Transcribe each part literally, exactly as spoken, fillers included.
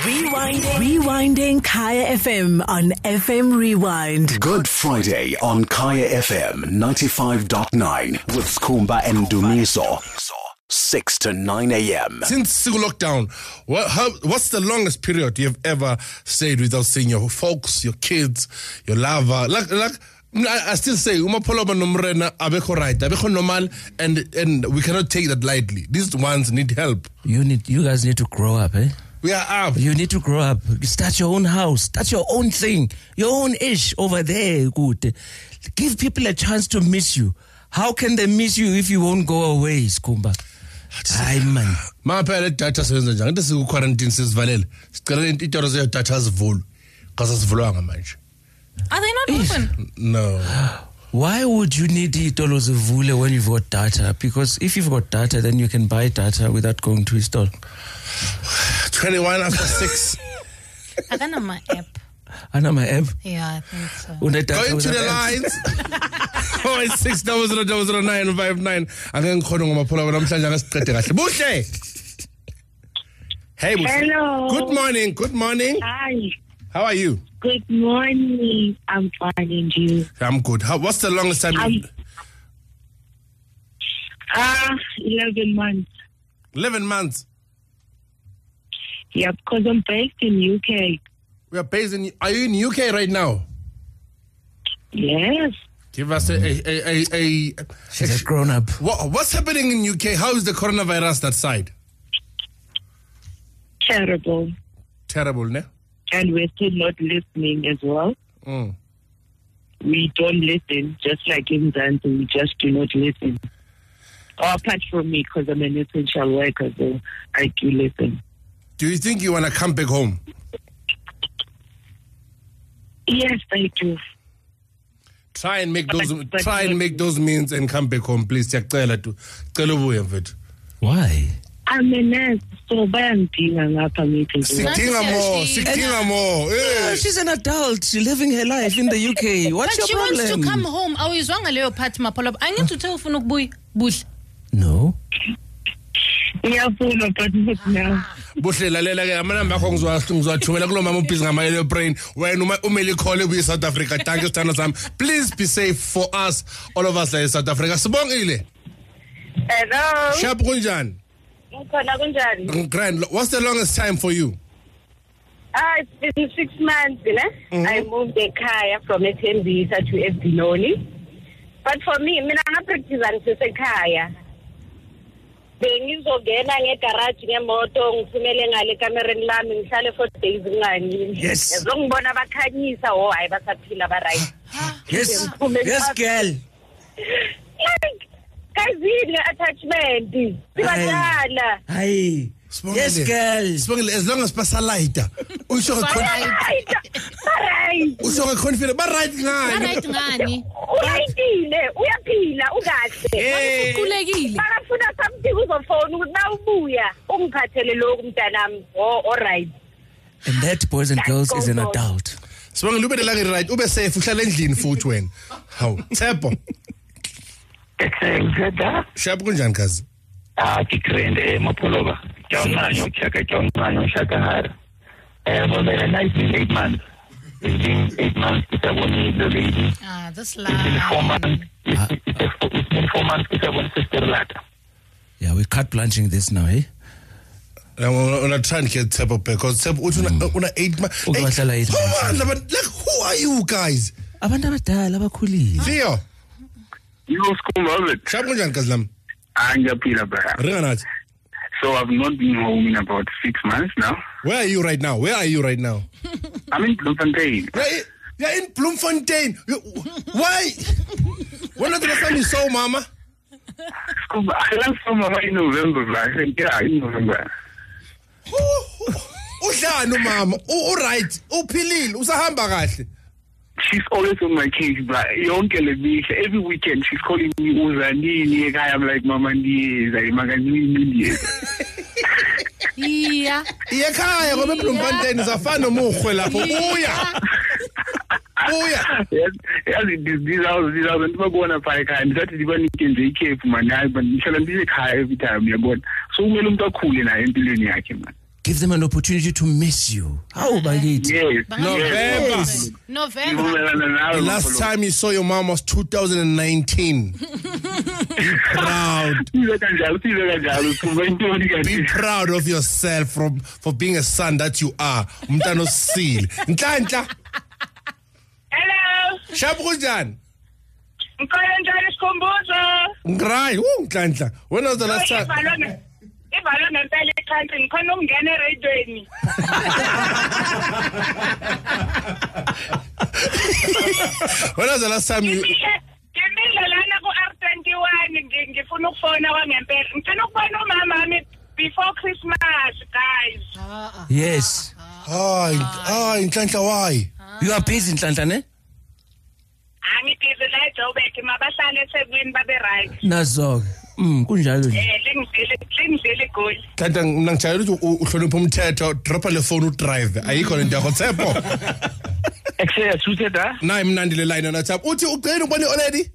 Rewinding. Rewinding Kaya F M on F M Rewind. Good Friday on Kaya F M ninety-five point nine with Skhumba and Dumiso. six to nine a.m. Since lockdown, what, how, what's the longest period you've ever stayed without seeing your folks, your kids, your lover? Like, like I, I still say, uma poloba nomrena abeko right, abeko normal, and and we cannot take that lightly. These ones need help. You need, you guys need to grow up, eh? We are up. You need to grow up. Start your own house. Start your own thing. Your own ish over there. Good. Give people a chance to miss you. How can they miss you if you won't go away, Skhumba? Hayi man. Maphela data sebenza njani? Into siku quarantine sisivalele. Sicela intoro ze data zivulwe. Because asivulwanga manje. Are they not open? No. Why would you need itolo zivule when you've got data? Because if you've got data, then you can buy data without going to install. twenty-one after six. I don't know my app. I know my app. Yeah, I think so. Go into the lines. oh eight six zero zero zero zero nine five nine. Angeke ngikhona ngomaphola wena namhlanje ngasiqede kahle. Buhle. Hey, Buhle. Hello. Good morning. Good morning. Hi. How are you? Good morning. I'm fine, and you? I'm good. How, what's the longest time? I'm, you... Ah, eleven months. Eleven months. Yeah, because I'm based in U K. We are based in. Are you in U K right now? Yes. Give us a a a. a, a She's a grown up. What, what's happening in U K? How is the coronavirus that side? Terrible. Terrible, ne? And we're still not listening as well. Mm. We don't listen, just like in Zanzibar, we just do not listen. Oh, apart from me, because I'm an essential worker, so I do listen. Do you think you want to come back home? Yes, I do. Try and make those. But, but try and make those means and come back home, please. Why? I'm a nurse, so bayangidinga ngapha ngithi. Sidinga more, sidinga more. Yeah, she's an adult. She's living her life in the U K. What's but your problem? But she wants to come home. Awuyizwanga leyo part maphola. I need to tell ufuna ukubuya. Buhle. No. Ngiyafuna but not now. Buhle lalela ke amanamba akho ngizwathumela kulo mama ubhizi ngamayelo brain wena uma umele call ebuye South Africa. Thank you sithando sami. Please be safe for us, all of us in South Africa. Sibongile. Hello. Sharp kunjani? Ngikhona kunjani? Grand. What's the longest time for you? Ah, it's been six months, ne? Mm-hmm. I moved ekhaya from eTembisa to eBinoni. But for me, mina ngapractice ngisekhaya. Bengizogena ngegarage ngemoto ngithumele ngale kamereni lami ngihlale for days ngani. Yes. Ngizongibona bakhanyisa oh hayi basaphila ba right. Yes. Yes, girl. Like kazini attachment. Sibadala. Hi. Yes, girl. Sibongile as long as pasalaita. Usho Right. Usho confident. Ba right ngani? Right ngani? Uyayile, uyaphila ukahle. Ukhulekile. Bakafuna something uzofona ukuthi na ubuya ungiphathele lokhu mntanami. Oh, all right. And that, boys and girls, is an adult. Sibongile ube la right. Ube safe uhlala endlini futhi wena. How? Tshepo. Ngada. Sharp kunjani kazi? Ah, tikrende mapoloba. Jonganyo chaka jonganyo shaka har. Eh, well, they're nineteen eight months. It's been eight months since I won the lady. Ah, this It's been four line. months. It's, it's, it's been four months since I won sister later. Yeah, we're cut blanching this now, eh? I want to try and get Tshepo back because Tshepo una una eight months. Ukahlala eight months. Like who are you guys? Abantu abadala abakhulile. Theo. You know, school of it. Sharp kunjani kazi lami? Angaphila bra. Ringa nathi. So I've not been home in about six months now. Where are you right now? Where are you right now? I'm in Bloemfontein. You're in, you're in Bloemfontein. You, why? When was the last time you saw Mama? School, I left from in November, bro. I said, yeah, in November. Uhlanu mama. All right. Uphilile. Usahamba kahle. She's always on my case, but yonke le mihla every weekend she's calling me uzanini ekhaya. I'm like mama ndiyeza imakazini ndiyeza. Yeah. Ekhaya ngoba eBloemfontein zafana nomukhwe lapho uya. Uya. Yazi ndizawo ndizawo ndibabona pha ekhaya ndisathi ndibanike nje ikhefu man hayi but ndihlala ndisekhaya every time uyabona. So kumele umuntu akhule naye empilweni yakhe man. give them an opportunity to miss you. How about it? Yes. November. Yes. November. The last time you saw your mom was two thousand nineteen. Be proud. Be proud of yourself from for being a son that you are. Mntano Seal. Nhlanhla. Hello. Shabu kunjani? Ngikhona njalo isikhumbuzo. Ngrai. Woo, Nhlanhla. When was the last time? Ivalona. Ivalona ngempela ekhantsi ngikhona ukungena eradweni. When was the last time you Ngimile lana ku R twenty-one ngifuna ukufona kwangempela. Ngifuna ukubona umama wami before Christmas, guys. Yes. Hayi, hayi Nhlanhla why? You are busy, Nhlanhla, ne? Angibhizi la eJoburg mabahlale eThekwini babe right. Nazo. Mm, kunjalo nje. Eh, lingizile lingizile igoli. Kanti mina ngijayela ukuthi uhlonipha umthetho, dropa le phone udrive. Ayikho lento yakho Tshepo. Excellent, Suseta. Nayi mnandi le line na Tshepo. Uthi ugcina ubone already?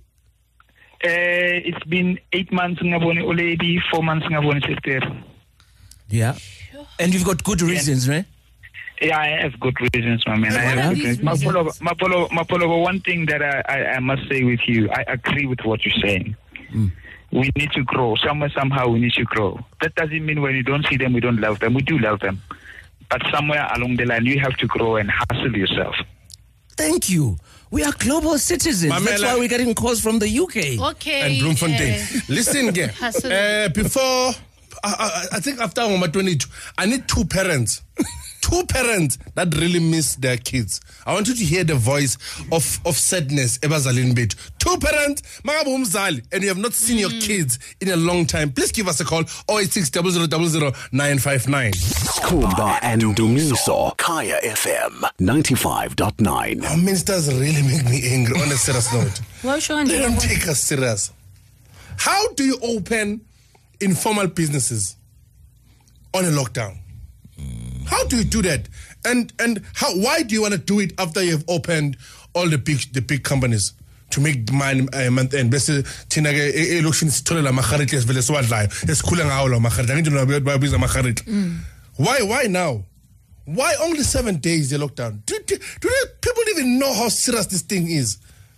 Uh, it's been eight months ngabone already, four months ngabone sister. Yeah. And you've got good reasons, right? Yeah, I have good reasons, my man. I have good reasons. Mapolo, Mapolo, Mapolo, one thing that I, I, I must say with you, I agree with what you're saying. Mm. We need to grow. Somewhere, somehow, we need to grow. That doesn't mean when you don't see them, we don't love them. We do love them. But somewhere along the line, you have to grow and hustle yourself. Thank you. We are global citizens. Mamela. That's why we're getting calls from the U K. Okay. And Bloemfontein. eh, Listen, again. Hustle. Uh, before, I, I, I think after I'm twenty-two, I need two parents. Two parents that really miss their kids. I want you to hear the voice of, of sadness. Ebazalin bit. Two parents, magabu umzali, and you have not seen your kids in a long time. Please give us a call. oh eight six, zero zero zero zero, nine five nine. Kumba and Dumiso, Kaya F M ninety-five point nine. Our ministers really make me angry on a serious note. Well, sure, They don't take us serious. How do you open informal businesses on a lockdown? How do you do that? And and how? Why do you want to do it after you have opened all the big the big companies to make money uh, month end? Bese thina ke election sithole la makhariti esivele siwadlayo esikhula ngawo la makhariti angithi nabo bayabiza makhariti. Why why now? Why only seven days the lockdown? Do, do, do they, people even know how serious this thing is?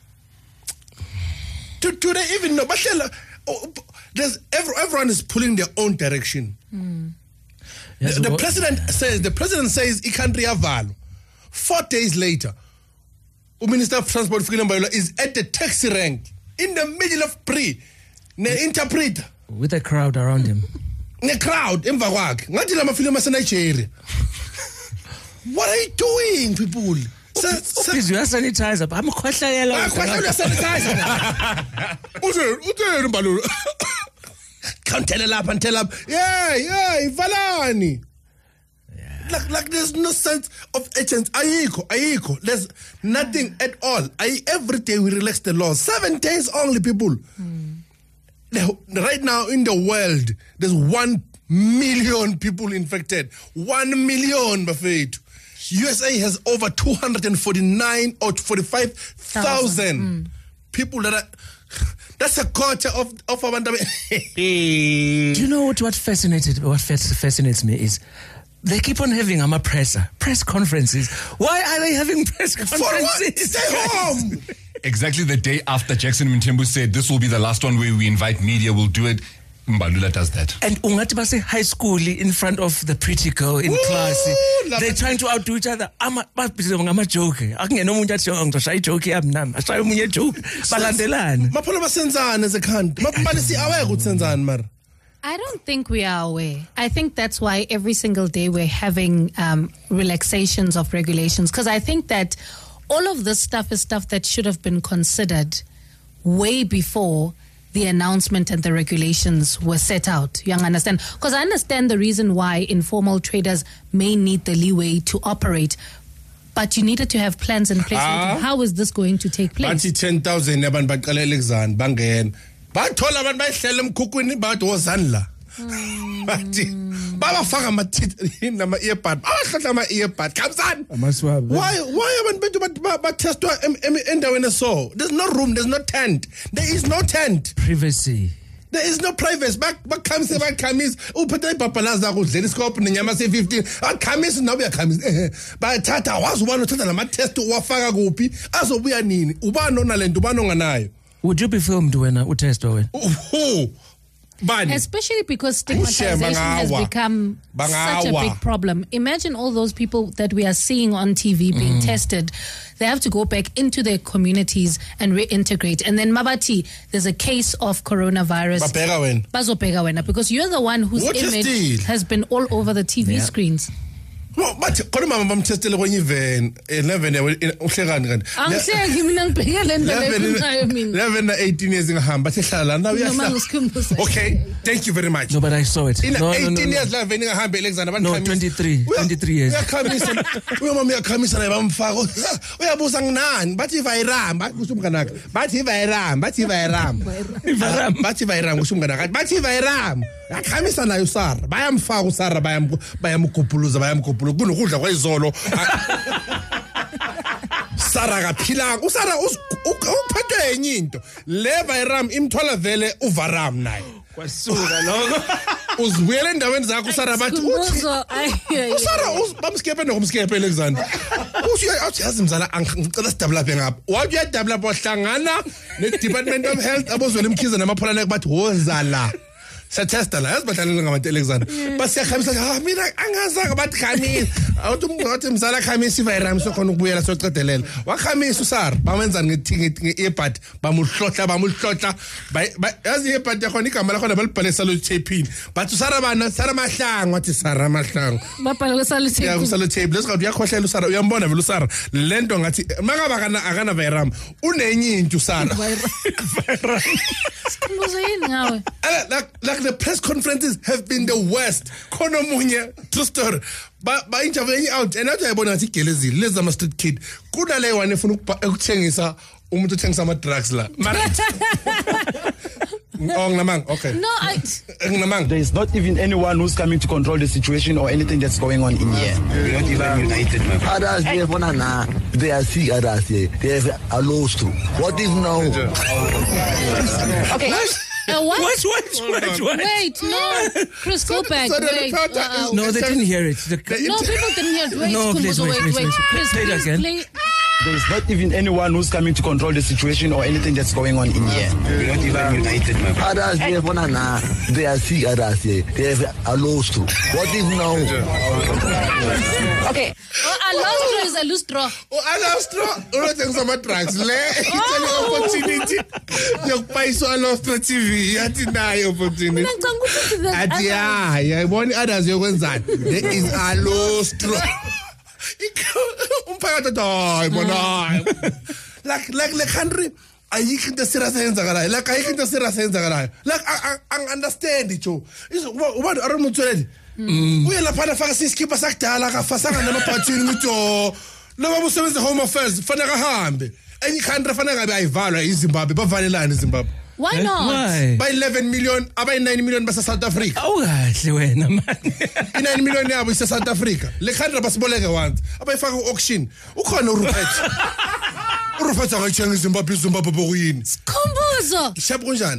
Do, do they even know? But oh, there's every, everyone is pulling their own direction. Mm. Yes, The, the what- president says the president says iCountry avalo. Four days later, the Minister of Transport is at the taxi rank in the middle of pre ne interpreter With a crowd around him. ne crowd emva kwakhe ngathi la mafilimu ase Nigeria. What are you doing, people? Sa- sa- Please, you are sanitizer. I'm a question. Ah, kwahla uyasanitizer. Uze utheni Mbalulu? Can't tell lapha and tell up. Yeah, yeah, ivalani. Like, like there's no sense of urgency. Ayiko, ayiko. There's nothing at all. I, every day we relax the law. Seven days only, people. The- right now in the world, there's one million people infected. One million, Buffett. U S A has over two hundred forty-nine or forty-five thousand people that are. That's a quarter of of our. Do you know what, what fascinated what fas- fascinates me is they keep on having I'm a presser press conferences. Why are they having press For what? conferences? Stay home. Exactly the day after Jackson Mthembu said this will be the last one where we invite media, we'll do it. Mbalula does that. And ungati base high school in front of the pretty girl in Woo, class. love They're it. trying to outdo each other. I'm a I'm a joke. Akungena umuntu athi ngizosha joke yami nami. Ashaye umunye joke. Balandelana. Mapholo basenzana as a country. Mapalisi aware ukuthi senzani mara. I don't think we are aware. I think that's why every single day we're having um, relaxations of regulations. Because I think that all of this stuff is stuff that should have been considered way before the announcement and the regulations were set out. You understand? Because I understand the reason why informal traders may need the leeway to operate. But you needed to have plans in place. Ah. How is this going to take place? Bathi ten thousand yabantu baqala elexan bangena. Bathola abantu bayihlele emkhukwini bathi wozandla. Bathi babafaka ama nama earbud. Abahlohla ama earbud. Kamsani. Amaswabi. Why why abantu bethu ba testwa endaweni so? There's no room, there's no tent. There is no tent. Privacy. There is no privacy. Back back comes back comes. Uphethe ibhabhalaza kudlela isikophu nenyama se fifteen. Akhamisa nawe uyakhamisa. Bayathatha wazi ubani uthatha lama test uwafaka kuphi azobuya nini. Ubani onalento ubani onganayo. Would you be filmed when uh, utest when? Who? Bani. Especially because stigmatization has become such a big problem. Imagine all those people that we are seeing on T V being mm. tested. They have to go back into their communities and reintegrate. And then Mabati, there's a case of coronavirus. Bazobheka wena, because you're the one whose what image has been all over the T V yeah. screens. Well, but kodwa mama bamtestele kwenye event eleven uhlekani kanti angihleki mina ngibheka le nto leyo mina eleven na eighteen years ngihamba sehlala na uyahla. Okay, thank you very much. No, but I saw it. In no, eighteen no, no, years la veni ngihamba Alexander abantu no twenty-three twenty-three years uyakhamisa uyamama uyakhamisa naye bamfaka uyabuza nginani bathi vayiramba kusho umnganaka bathi vayiramba bathi vayiramba bathi vayiramba kusho umnganaka bathi vayiramba yakhamisa naye uSara bayamfaka uSara bayam bayamgubhuluza bayamgubhuluza kunokudla kwayizolo Sara kaphila uSara uphethe enye into le Vayram imthola vele uVaram naye kwasuka lokho uzibuyele endaweni zakho uSara bathi uthi uSara bamskepe nokumskepe Alexander uthi yazi mzala angicela sidevelop ngapha wathi uyadevelop ohlangana ne-Department of Health abozwela imkhize namapholana bathi wozala satesta la yazibadlalela ngabantu Alexander basiyakhamisa ah mina angazanga bathi khamisa awuthi umngathi mzala khamisa iVayram sokhona ukubuyela socedelela wakhamisa uSara bamenza nge-earbud bamuhlohla bamuhlohla yazi i-earbud yakhona igama lakhona balibhalisa lo tape bathi uSara bana Sara Mahlangu wathi Sara Mahlangu babhala salo tape ya kusalo tape lesikhathi uyakhohlela uSara uyambona vele uSara lento ngathi makaba kana akana Vayram unenye into uSara Vayram sikhumbuzo yini ngawe like the press conferences have been the worst. Khona munye true story. Ba ba interview out and athi ayibona ngathi igelezile lezi ama street kid. Kuna le one efuna ukuthengisa umuntu uthengisa ama drugs la. Oh, Namang, okay. No, I. Namang. There is not even anyone who's coming to control the situation or anything that's going on in here. We're not even united, my friend. Others, they have na. They are sick. Others, they they have a loss too. What is now? Okay. Uh, what? What? What? What? What? Wait, no. Chris, go back. Wait. Uh, no, they didn't hear it. The, no, people didn't hear it. Wait, no, please, wait, wait, please, wait. wait. Chris, play it again. Play. There is not even anyone who's coming to control the situation or anything that's going on in here. We're not even united, my friend. Others, they have na. They are sick. Others, they they have a loss too. What is now? Okay. Oh, a lustro is a lustro. Oh, a lustro. Unothengisa ama drugs le. Itshela opportunity yokupayisa a lustro T V yathi nayo opportunity. Athi ya, yayibona others yokwenzani. There is a lustro. Umphakathi hayi bona like like le country ayikho into serious eyenzakalayo like ayikho into serious eyenzakalayo like ang understand ijo ubantu aramutsweledi uye lapha afaka siskipa sakudala akafasanga namaphathini ngijo loba busebenza home affairs fanele kahambe enye country fanele ngabe ayivalwa iZimbabwe bavalelana iZimbabwe. Why not? Why? By eleven million, abay nine million basa South Africa. Oh, kahle wena man. nine million yabo isa South Africa. Le country basiboleke once. Abayifaka ku-auction. Ukhona uRupert. uRupert akayithenga iZimbabwe iZimbabwe bokuyini? Sikhumbuzo. Shabu kunjani?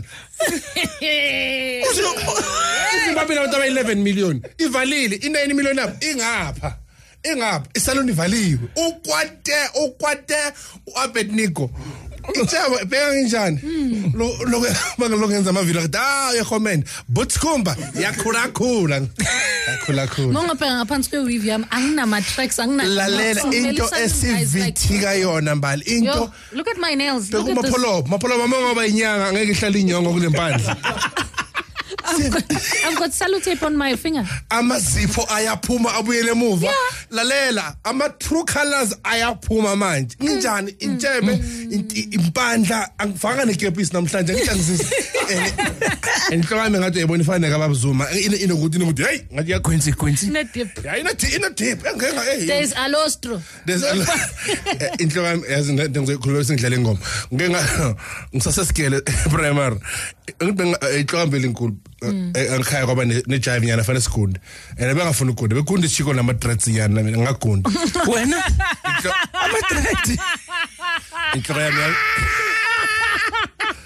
iZimbabwe nabantu abay eleven million. Ivalile i nine million yabo ingapha. Ingapha isaloni ivaliwe. Ukwate ukwate uAbednego. Itshaba bheka kanjani lo lo bangalongenza ama video da uyakhomenda Botskomba yakhula khula yakhula khula Mongapha ngaphansi kwe weave yami anginama tracks angina lalela into esivithika yona mbali into look at my nails look at this mapolo mapolo mangoba inyanga ngeke ihlala inyongo kule mpandla I've got, I've got salutape on my finger. Amazipho ayaphuma abuyele emuva. Lalela, ama true colors ayaphuma manje. Injani intshebe impandla angifaka nekepisi namhlanje ngithi angizisi. Enhlokami ngathi uyibona ifane kababuzuma. Inokuthi inokuthi hey ngathi ya consequence. Ina dip. Yeah, ina ina dip. Engeke hey. There's alostro. There's inhlokami yazi ngizokhuluma singidlala ingoma. Ngeke ngisasesikele primary. Inhlokami lenkulu. Angikhaya kwaba nejive nyana fanele sigunde and bengafuna ugunde begunde chiko nama dreads nyana mina ngagunda wena ama dreads inhloko yami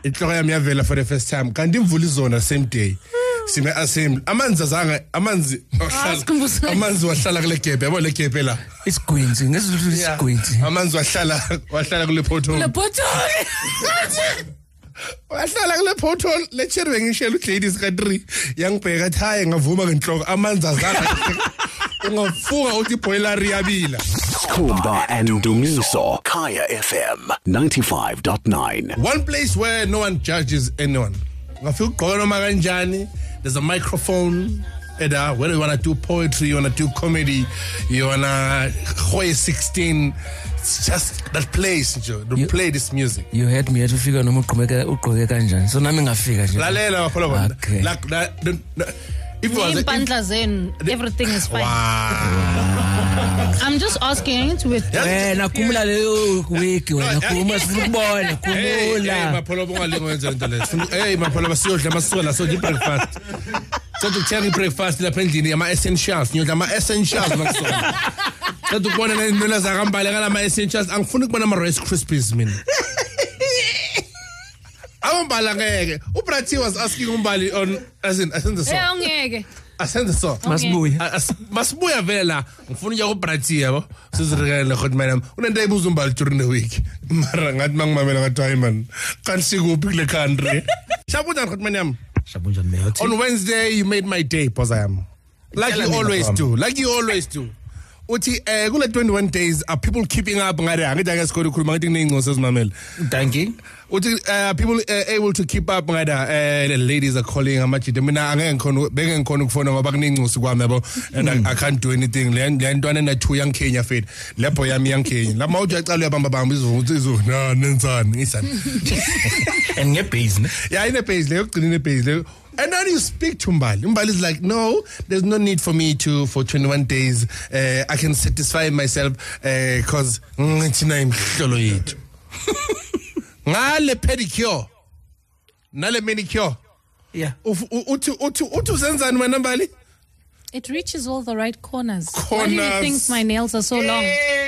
inhloko yami yavela for the first time kanti imvula izona same day sime assembly amanzi azanga amanzi amanzi wahlala kule gap yabo le gap la isigwinzi ngesizulu isigwinzi amanzi wahlala wahlala kule pothole le pothole wahlala kule pothole lecture ngishela uJadis ka three yangibheka thi hayi ngavuma ngenhloko amanzi azanga ungafuka uthi boiler yabila Kumba and Dumiso, Kaya F M ninety-five point nine. One place where no one judges anyone. There's a microphone. Whether you want to do poetry, you want to do comedy, you want to Hoy sixteen. It's just that place, Joe. To play this music. You had me to figure no more kanjani. So nami ngafika nje. Lalela bafana. Okay. Like that. If it was a, everything is fine. Wow. I'm just asking to with wena kumula leyo wiki wena kuma sifubona kumula hey mapholo bongalingo yenza into leso hey mapholo basiyodla masuka la so breakfast so to tell breakfast lapha endlini ama essentials nyodla ama essentials makusona so to kubona nenola zakambale kana ama essentials angifuni ukubona ama Rice Krispies mina awumbala ngeke uBrati was asking umbali on as in asenze so eh ongeke asenze so masibuya masibuya vela ngifuna uya kuBrati yabo sizirikele khot madam unento eyibuza umbali during the week mara ngathi mangimamela ngathi hayi man kanti sikuphi kule country shabunjani khot madam shabunjani meyothi on Wednesday you made my day Pozayam like you always do like you always do uthi eh kule twenty-one days are people keeping up ngade angithi ake sikhona ukukhuluma ngathi kuneyincoso ezimamela thank you uthi uh, people uh, able to keep up ngada uh, the ladies are calling amajide mina angeke ngikhona beke ngikhona ukufona ngoba kuneyincoso kwami yabo and I, I can't do anything le ntwana na two young Kenya fed lapho yami young Kenya la mawuthi yacala uyabamba bamba izo izo na nenzani ngisani and nge base yeah ine base le yokugcina ine base le. And then you speak to Mbali. Mbali is like, no, there's no need for me to, for twenty-one days, uh, I can satisfy myself, because, uh, ngale pedicure, nale manicure. Yeah. Utu, utu, utu zenzani wena Mbali? It reaches all the right corners. Corners. Why do you think my nails are so long?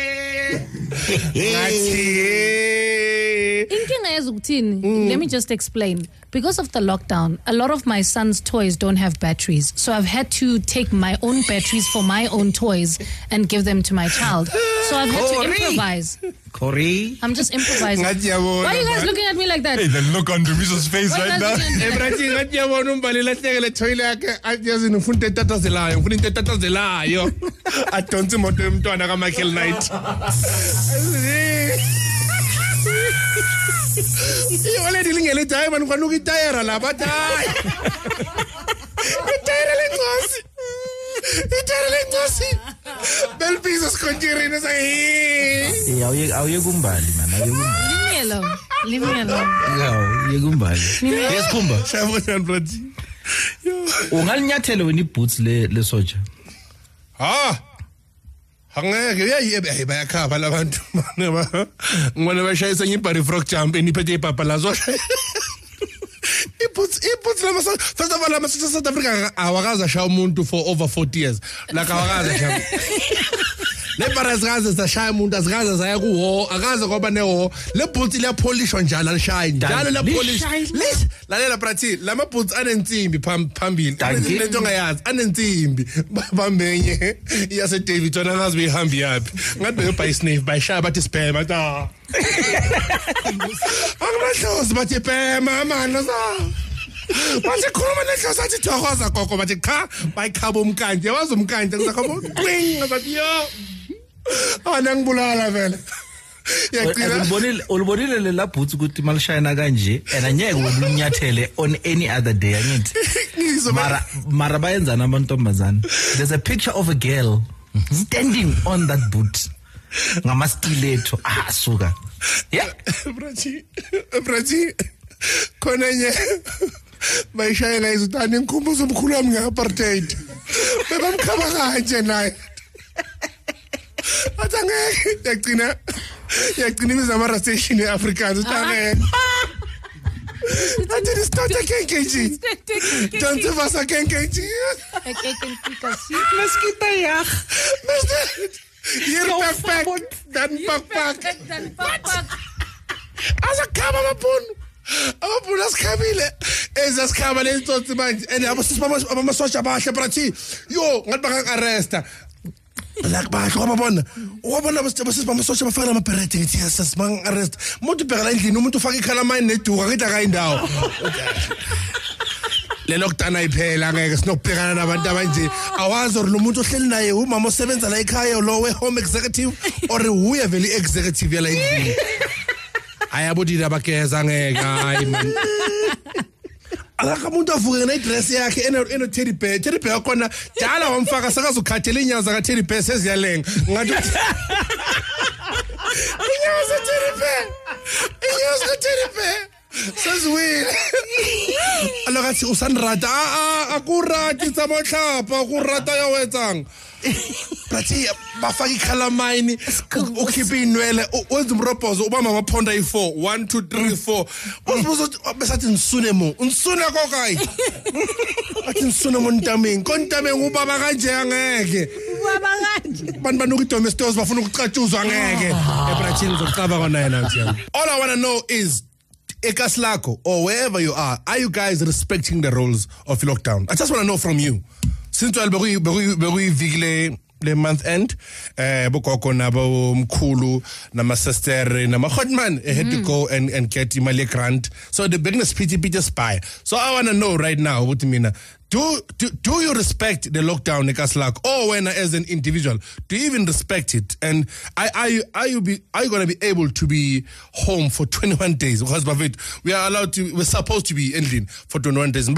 Mm. Let me just explain. Because of the lockdown, a lot of my son's toys don't have batteries. So I've had to take my own batteries for my own toys and give them to my child. So I've had Corey. to improvise. Corey. I'm just improvising. Why are you guys looking at me like that? Hey, the look on Dumiso's face Why right now. Everything ngathi yabona umbali lahlekele toilet yakhe athi ufuna into etatazelayo ufuna into etatazelayo adonsa imoto yomntwana ka Michael Knight. Already lingele diamond kwanuka itayera lapha tayi. Itayera lencosi. Itayera lencosi. Belpiso skonjirini sayi. Yeah, awuye awuye kumbali man, awuye kumbali. Leave me alone. Leave me alone. Yeah, awuye kumbali. Yes kumba. Shabona Brati. Ungalinyathele wena iboots le le soja. Ah. Hangeke uyayibe bayakhava labantu ngone bashayisa ngibhari frog jump eniphethe ipapa lazo iputs iputs lama first of all lama South Africa awakaza sha umuntu for over forty years like awakaza sha le barazikaze zashaya umuntu azikaze zaya kuho akaze ngoba neho le boots liya polishwa njalo alishaya njalo la polish lalela Brati lama boots anensimbi phambili lento ongayazi anensimbi bamenye yase David wona ngazi beyihambi yapi ngathi beyobuy sniff bayishaya bathi spam ata angimahlozi bathi spam mama sa bathi khuluma nehlozi athi thokoza gogo bathi cha bayikhaba umkanje wazi umkanje ngizakhaba qing bathi yo ana ngibulala vele ulibonile ulibonile le laboots ukuthi malishayina kanje and anyeke ulinyathele on any other day angithi mara mara bayenzana amantombazana. There's a picture of a girl standing on that boot ngama stiletto asuka yeah Brati Brati khona nye bayishayela izitani inkumbuzo omkhulu wami ngeapartheid bebamkhaba kanje naye atangeke yagcina yagcina imizamo ama station eAfrikaans utangeke athi start again K G don't ever say again K G meskita ya hier backpack dan backpack Dan backpack. as a khaba mapun Abapula sikhabile ezasikhaba lentotsi manje and yabo sisibama abamasosha bahle brathi yo ngathi baka-arresta like bahle wababona wabona basisibama amasosha bafaka amaberete ngithi sasibanga-arresta umuntu ubheka la endlini umuntu ufaka ikhalamine neduka ngithi akayindawo le lockdown ayiphela ngeke sinokubhekana nabantu abanje awazi or lo muntu ohleli naye umama osebenza la ekhaya lo we home executive or uye vele executive yala endlini ayabodile abageza ngeke hayi man alaka umuntu avuke ne dress yakhe eno eno teddy bear teddy bear khona dala wamfaka sakazukhathela inyawo zaka teddy bear seziyalenga ngathi inyawo za teddy bear inyawo za teddy bear sezwile alokathi usanrata a akurati tsamotlhapa akurata ya wetsang brathi bafaka ikhalamine ukhipha inwele wenza umrobozo ubamba amaphonda ayi-four one two three four usibuzo besathi nsune mo unsune kokayi athi nsune mo ntameng kontameng ubaba kanje angeke ubaba kanje bantu banuka idomestos bafuna ukucatshuzwa ngeke ebrathini zokucaba kona yena mthi all I want to know is Ekaslako or wherever you are, are you guys respecting the rules of lockdown? I just want to know from you. Since well, beru beru beru vigile le month end, eh, bukoko nabo mkulu nama sister nama hotman had to go and and get imali grant. So the business pity pity spy. So I want to know right now, what you mean? Do, do do you respect the lockdown, Ekaslako, or when as an individual, do you even respect it? And are, are you are you be are you going to be able to be home for twenty-one days? Because Buffett, we are allowed to, we're supposed to be ending for twenty-one days.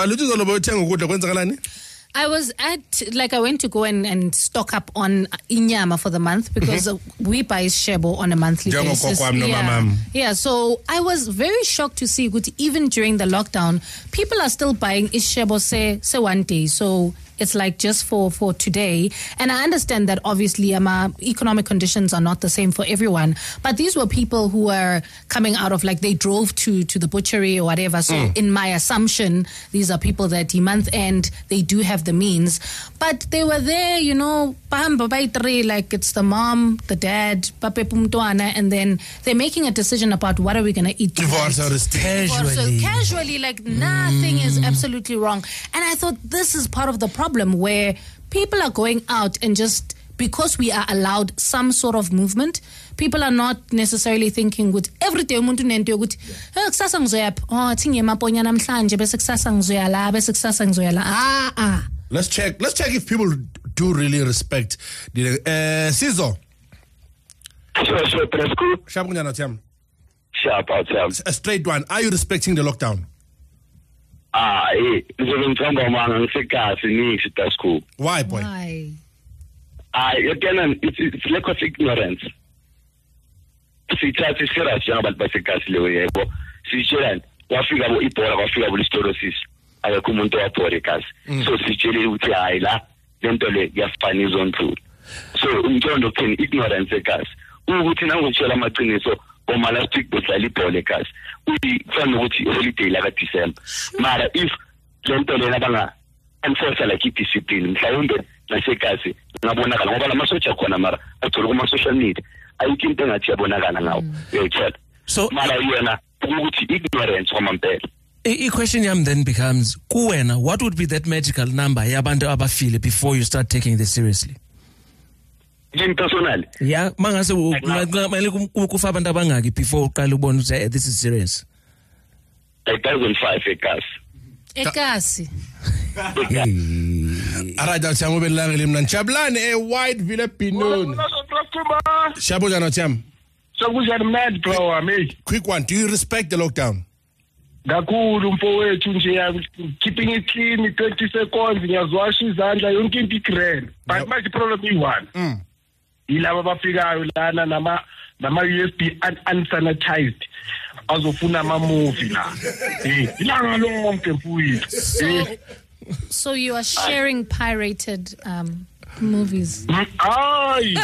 I was at, like I went to go and, and stock up on inyama for the month because mm-hmm. we buy shebo on a monthly basis. Yeah. yeah, so I was very shocked to see that even during the lockdown, people are still buying ishebo say, say one day. So it's like just for, for today. And I understand that obviously um, uh, economic conditions are not the same for everyone. But these were people who were coming out of, like, they drove to, to the butchery or whatever. So mm. in my assumption, these are people that the month end, they do have the means. But they were there, you know, like it's the mom, the dad, and then they're making a decision about what are we going to eat tonight. Casually. So casually, like nothing mm. is absolutely wrong. And I thought this is part of the problem where people are going out and just because we are allowed some sort of movement, people are not necessarily thinking good every day umuntu nento yokuthi kusasa ngizoyapha oh thinge emaponya namhlanje bese kusasa ngizoya la bese kusasa ngizoya la ah ah let's check let's check if people do really respect the uh Sizo sure sure Presco sharp kunjani Tham sharp out a straight one, are you respecting the lockdown? Ah, eh, ngizongithomba manga ngisekasi nisi Presco. Why boy? Why? Ah, again it's, it's lack of ignorance. Sithatha serious njengabantu basekasi leyo yebo. Sitshela wafika bo ibhola wafika bo listorosis. Akekho umuntu wabhora ekasi. So sitshele ukuthi hayi la lento le yafana izonthula. So umthondo uthini ignorance ekasi. Ukuthi nangotshela amaqiniso oma last week bodlala ibhola ekasi. Uyi kufana ukuthi holiday la ka December. Mara if lento lena banga enforce like discipline mhlawumbe nasekasi ngabonakala ngoba lamasotsha khona mara athola kuma social media ayikho into engathi yabonakala ngawo uyayitshela so mara yena ukuthi ignorance kwamampela. A question yam then becomes kuwena, what would be that magical number yabantu abafile before you start taking this seriously? In personal yeah mangase kumele kufa abantu abangaki before uqala ubona ukuthi this is serious? Like one thousand five ekasi ekasi Alright, that's how we been learning him. Chablan, a white Villa Pinon. Shabujan, Cham. Shabujan, mad bro, me. Quick one. Do you respect the lockdown? Kakhulu mfowethu nje keeping it clean thirty seconds ngiyazwasha izandla yonke into igrand. But manje problem i-one. Mm. Yilabo abafikayo lana nama nama U S B unsanitized. Azofuna ama movie la. Eh, ilanga lonke mfowethu. So you are sharing pirated um, movies? Aye.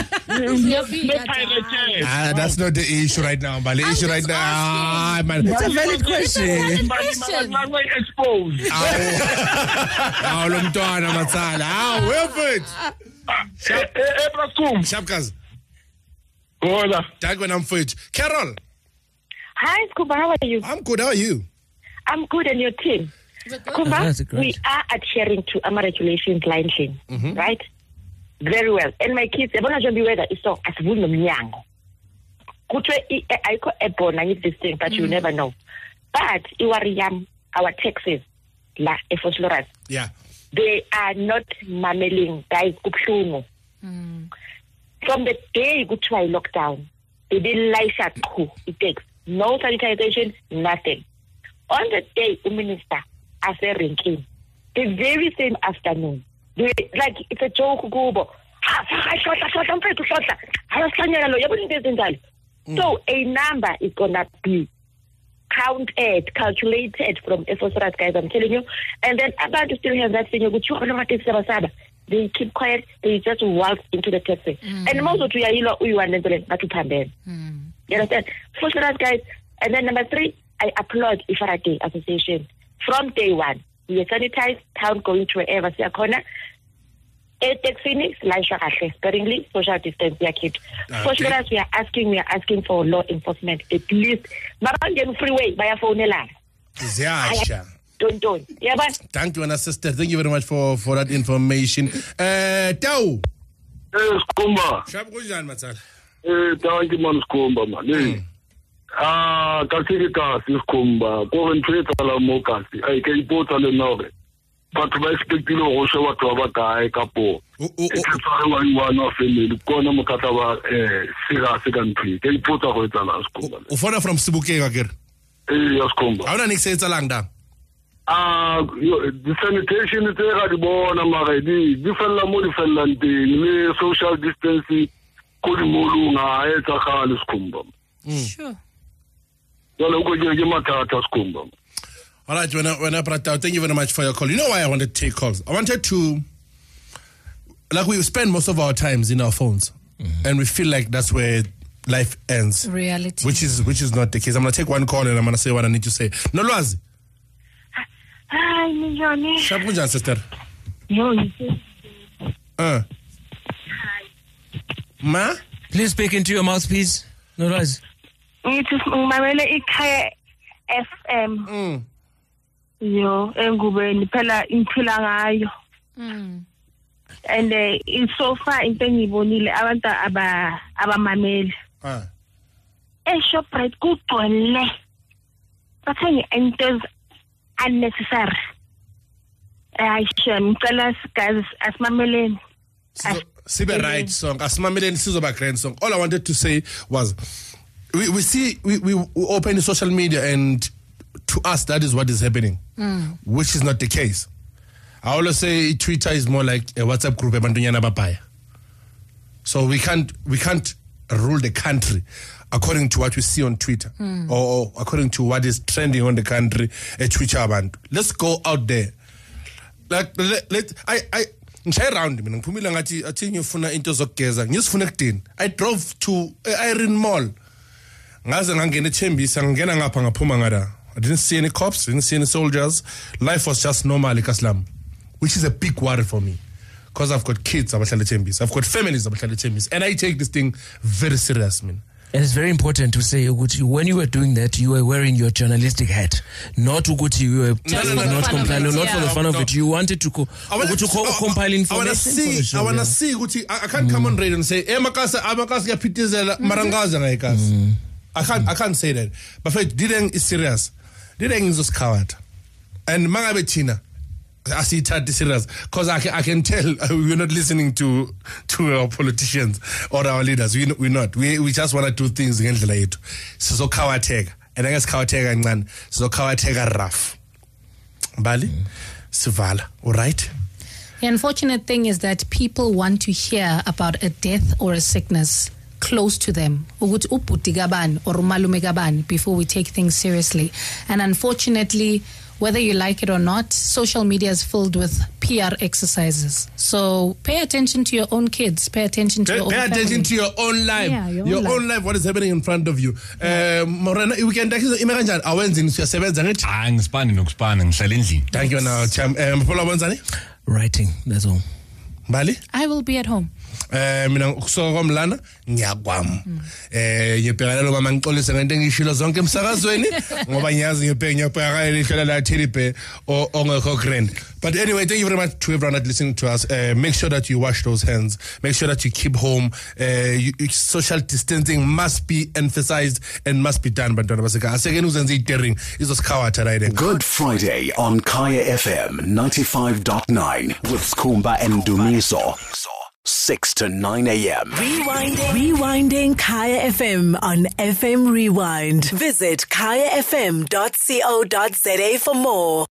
Ah, that's not the issue right now, but the I'm issue right now, ah, man. It's a valid question. Exposed. Ah, lomntwana matsala. Ah, Wilfred. Sharp. Sharp guys. Hola. Tag when I'm for it. Carol. Hi, Kumba, how are you? I'm good, how are you? I'm good, and your team? Kumba, Oh, we are adhering to our regulations line, mm-hmm. right? Very well. And my kids, they're going to be weather is so as we know myango. I call a born, I need this thing, but mm. you never know. But Iwariam, our taxes, la efosloras. Yeah. They are not mameling, guys, kupshumo. Mm. From the day go to a lockdown, they didn't like that. It takes no sanitization, nothing. On the day, the minister, as a ranking, the very same afternoon, they, like it's a joke, go. So a number is gonna be counted, calculated from Efosrat, guys, I'm telling you. And then about to still have that thing, they keep quiet, they just walk into the taxi. Mm. And most of you are you know we want to pandem. You understand? Efosrat, guys. And then number three, I applaud Ifarate Association. From day one, we are sanitized, town going to wherever see a corner. A taxi, sparingly, social distance, we are kept. For sure, we are asking, we are asking for law enforcement at least. Mabangen freeway by a phone line. Yeah, don't don't. Yeah, but thank you, and sister. Thank you very much for for that information. Uh, Tau. Yes, Kumba. Shab kujan matal. Eh, thank you, man, Kumba, man. Ah, kasi kasi Kumba. Ko ventreta la mo kasi. Ay kay pota le nove. But ba expectilo go se batho ba kae ka po. E tsa wa wa na family ko na mokata ba eh sira se country. Ke ipotsa go etsa la Kumba. O fona from Sebokeng akere. Eh, yes, Kumba. Ha ona nik se etsa lang da. Ah, the sanitation is there. The bona mare di di fella mo di fella ndi le social distancing ko di molunga e tsa khale Kumba. Sure. All right, when I, when I brought out, thank you very much for your call. You know why I wanted to take calls? I wanted to, like, we spend most of our times in our phones, mm-hmm. and we feel like that's where life ends. Reality. Which is which is not the case. I'm going to take one call and I'm going to say what I need to say. Nolwazi. Hi, Mijoni. Shapunjan, sister. No, Uh. Ma? Please speak into your mouthpiece. Nolwazi. It is Mamela Ikaya F M. Mm. Yo, engubeni phela imphila ngayo. Mm. And uh, it's so far into ngibonile abantu aba abamameli. Ah. E Shoprite kugcwele. Bathenge into unnecessary. Ay shem ngicela guys asimameleni. Sibe right song, asimameleni sizoba grand song. All I wanted to say was We, we see, we, we open the social media and to us that is what is happening, mm. which is not the case. I always say Twitter is more like a WhatsApp group. So we can't, we can't rule the country according to what we see on Twitter mm. or, or according to what is trending on the country at Twitter. Let's go out there. Like, let, let I, I, around me. I drove to Iron Mall. I didn't see any cops, didn't see any soldiers. Life was just normal, Ikaslam, which is a big worry for me. Because I've got kids, I've got families, and I take this thing very serious, man. And it's very important to say, Uguti, when you were doing that, you were wearing your journalistic hat. Not Uguti, you were no, no, no, not compiling, not yeah. for the fun of no. it. You wanted to, co- wanna, to co- compile information. I want to see, I want to see, Uguti, I, I can't mm. come on radio and say, eh, makasa, makasa, pitizela, marangaza, mm. I can't, I can't say that. But for Dideng is serious. Dideng is just coward. And Mangabetina, I see that serious. Because I can, I can tell uh, we're not listening to to our politicians or our leaders. We, we're not. We we just want to do things against the light. So coward and I guess coward and man. So coward rough. Bali, Sivala, all right? The unfortunate thing is that people want to hear about a death or a sickness close to them or before we take things seriously. And unfortunately, whether you like it or not, social media is filled with P R exercises. So pay attention to your own kids. Pay attention to pay, your own Pay family. attention to your own life. Yeah, your, your own, own life. life. What is happening in front of you. Morena, we can take this image and awenzi siyasebenza ngithi. Ah, ngisipani nokusipana ngihlala endlini. Thank you now, Cham. Um, Writing, that's all. Bali? I will be at home. eh mina ukusoka kwamlana ngiyakwami eh ngibhekana lo mama ngixolise ngento engishilo zonke emsakazweni ngoba ngiyazi ngibheka ngiyabheka ihlela la Teddy Bear ongekho grand. But anyway, thank you very much to everyone that listening to us. Uh, make sure that you wash those hands. Make sure that you keep home. Uh, you, you, social distancing must be emphasized and must be done. But Good Friday on Kaya F M ninety-five point nine with Skumba and Dumiso. six to nine a.m. Rewinding. Rewinding Kaya F M on F M Rewind. Visit kaya f m dot co dot za for more.